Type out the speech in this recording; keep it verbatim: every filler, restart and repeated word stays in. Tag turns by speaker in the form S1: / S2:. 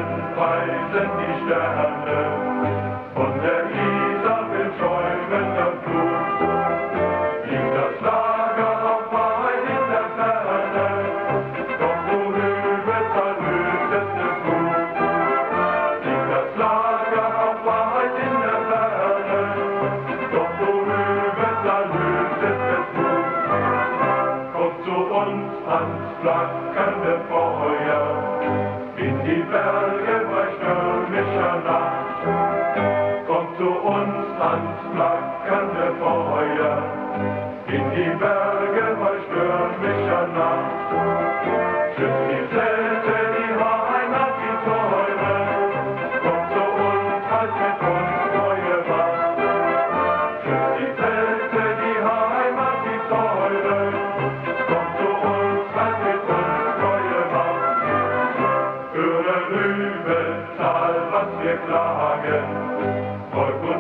S1: weisen die Sterne, von der Isabel schäumender Flut. Liegt das Lager auf weit in der Ferne, doch so Hübetal löset es gut. Liegt das Lager auf weit in der Ferne, doch so Hübetal löset es gut. Kommt zu uns ans flackernde Feuer, in die Berge bei stürmischer Nacht. Kommt zu uns ans flackernde Feuer, in die Berge bei stürmischer Nacht. Schützt die Zelte, die Heimat, die Teure, kommt zu uns, halt mit uns neue Wacht. Schützt die Zelte, die Heimat, die Teure, kommt zu uns, halt mit uns neue Wacht. Höre Lübetal, was wir klagen, Volk und